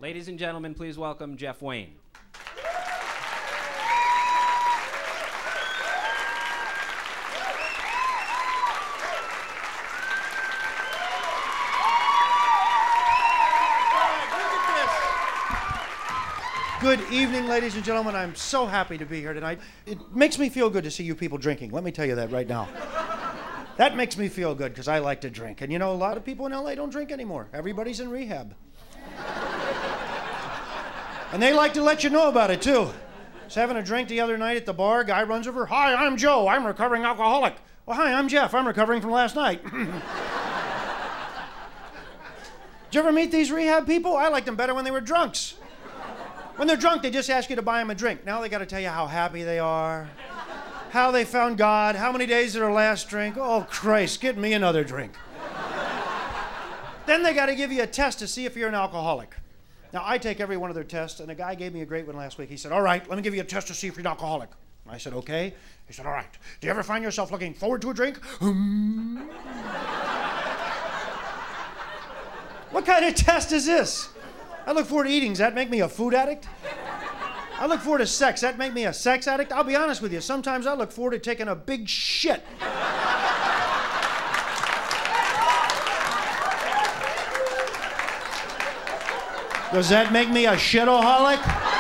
Ladies and gentlemen, please welcome Jeff Wayne. Good evening, ladies and gentlemen. I'm so happy to be here tonight. It makes me feel good to see you people drinking. Let me tell you that right now. That makes me feel good because I like to drink. And you know, a lot of people in LA don't drink anymore. Everybody's in rehab. And they like to let you know about it, too. I was having a drink the other night at the bar. Guy runs over. Hi, I'm Joe. I'm a recovering alcoholic. Well, hi, I'm Jeff. I'm recovering from last night. Did you ever meet these rehab people? I liked them better when they were drunks. When they're drunk, they just ask you to buy them a drink. Now they got to tell you how happy they are, how they found God, how many days of their last drink. Oh, Christ, get me another drink. Then they got to give you a test to see if you're an alcoholic. Now, I take every one of their tests, and a guy gave me a great one last week. He said, all right, let me give you a test to see if you're an alcoholic. I said, okay. He said, all right, do you ever find yourself looking forward to a drink? What kind of test is this? I look forward to eating. Does that make me a food addict? I look forward to sex. Does that make me a sex addict? I'll be honest with you. Sometimes I look forward to taking a big shit. Does that make me a shitaholic?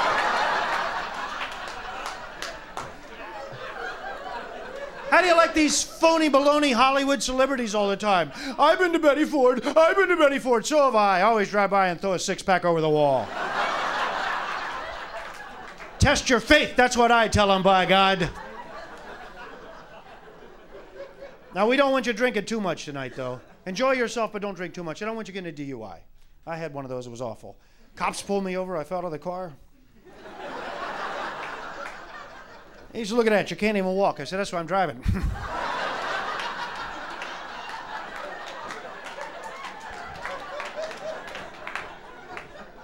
How do you like these phony baloney Hollywood celebrities all the time? I've been to Betty Ford. I've been to Betty Ford. So have I. I always drive by and throw a six-pack over the wall. Test your faith. That's what I tell them, by God. Now, we don't want you drinking too much tonight, though. Enjoy yourself, but don't drink too much. I don't want you getting a DUI. I had one of those. It was awful. Cops pulled me over. I fell out of the car. He said, look at that. You can't even walk. I said, that's why I'm driving.